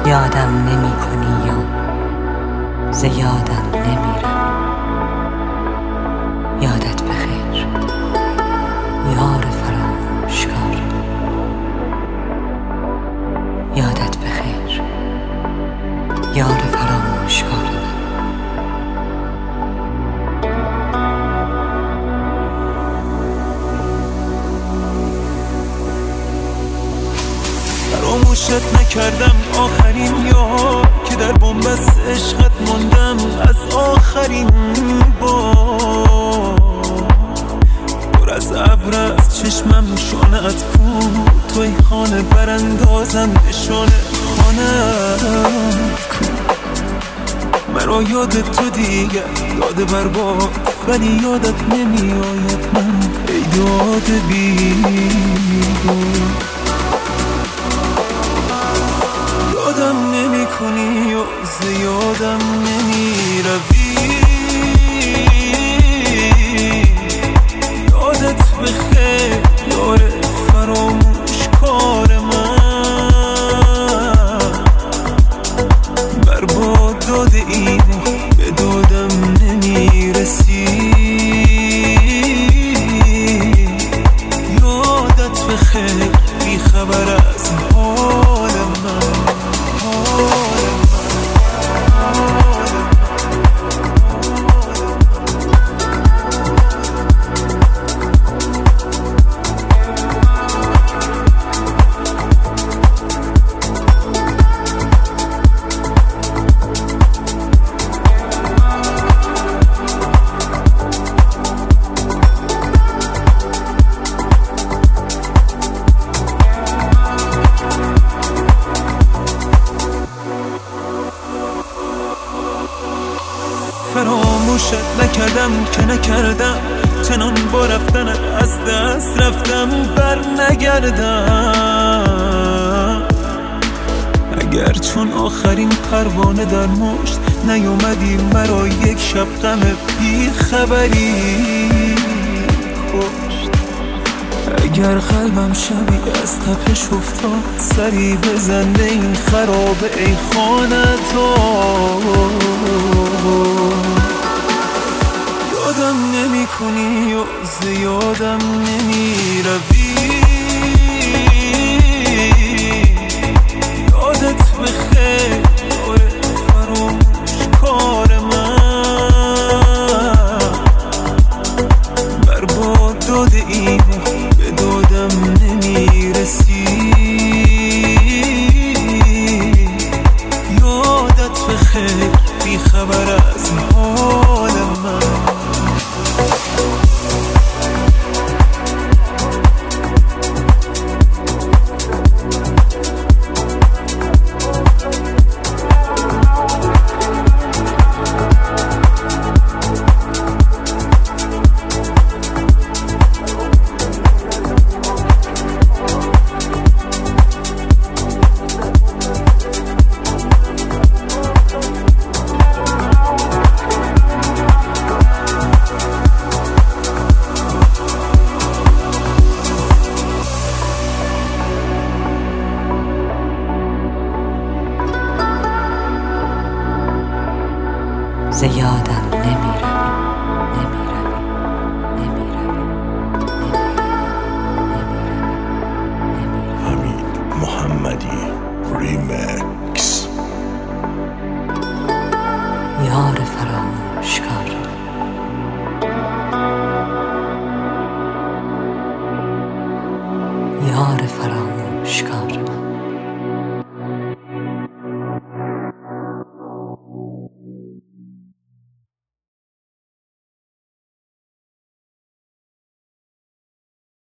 یادم نمی کنی یا ز یادم نمیرم. یادت بخیر یار فراموشکار. یادت بخیر یار فراموشکار. فراموشت نکردم آخرین یار که در بنبست عشقت ماندم از آخرین بار. پر از ابر از چشمم شانه‌ات کو، توی خانه براندازنده شانه خانه‌ات کو. مرا یاد تو دیگر یاد برباد، ولی یادت نمی آید من ای داد بیدار. یادم نمی کنی و ز یادم نمی روی. یادت بخیر یار فراموشکار من. برباد داده این به دادم نمی رسی. یادت بخیر بی خبر از حال من. فراموشت نکردم که نکردم، چنان با رفتنت از دست رفتم بر نگردم. اگر چون آخرین پروانه در مشت نیومدی مرا یک شب غم بی خبری کشت. اگر قلبم شبی از تپش افتاد سری بزن به این خرابه ای خانه‌دار. یادم نمی کنی و ز یادم نمی روی. یادت بخیر یار فراموشکار من. برباد داده این به دادم نمی رسی. یادت بخیر بی خبر از حال من. ز یادم نمیرم.